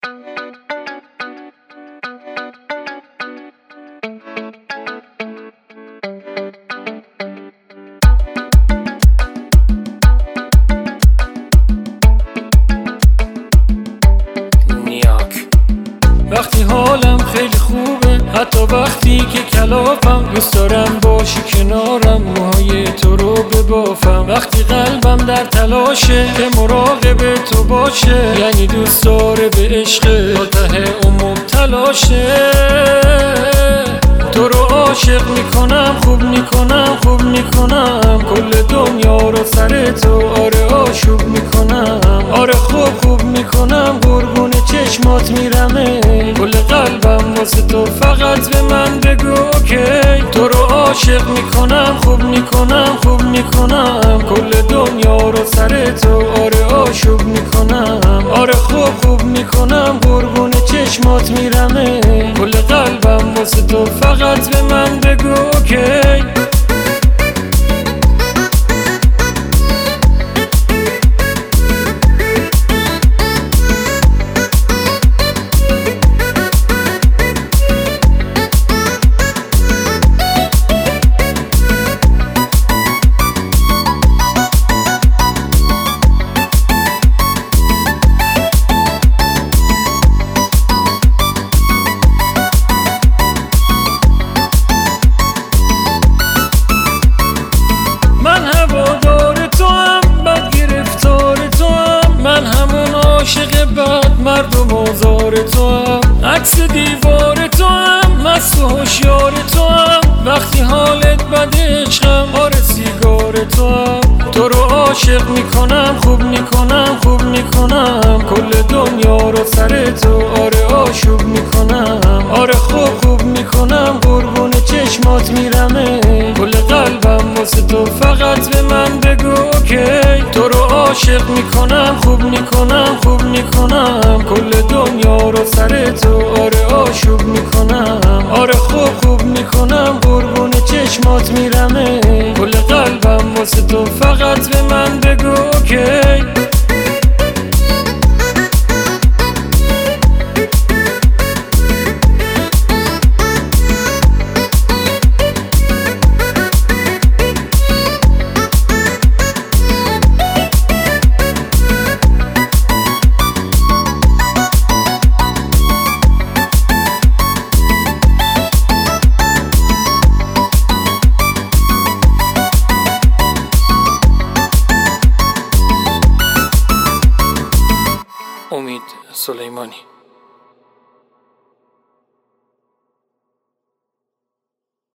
وقتی حالم خیلی خوبه، حتی وقتی که کلافم، دوست دارم باشی کنارم، موهای تو رو ببافم. وقتی قلبم در تلاشه که مراقب تو باشه، یعنی دوست داره به عشق تا ته اون مبتلاشه. تو رو عاشق میکنم، خوب میکنم، خوب میکنم، کل دنیا رو سر تو آره آشوب میکنم. آره خوب میکنم، قربون چشمات میرمه، کل قلبم واسه تو، فقط به من بگو اوکی. تو رو عاشق میکنم، خوب میکنم، خوب میکنم، کل دنیا رو سر تو آره آشوب میکنم. آره خوب میکنم، قربون چشمات میرمه، کل قلبم واسه تو، فقط به من بگو اوکی. من هوادار تو هم، بد گرفتار تو هم، من همون عاشق بد مردم آزار تو هم، عکس دیوار تو هم، مست و هوشیار تو هم، وقتی حالت بد عشقم آره سیگار تو هم. تو رو عاشق میکنم، خوب میکنم، خوب میکنم، کل دنیا رو سر تو آره آشوب میکنم. آره خوب میکنم، قربون چشمات میرمه، کل قلبم واسه تو، فقط به من بگو اوکی. تو رو عاشق میکنم، خوب میکنم، خوب میکنم، کل دنیا رو سر تو آره آشوب میکنم. آره خوب میکنم، قربون چشمات میرمه، کل قلبم واسه تو، فقط به من بگو اوکی. امید سلیمانی.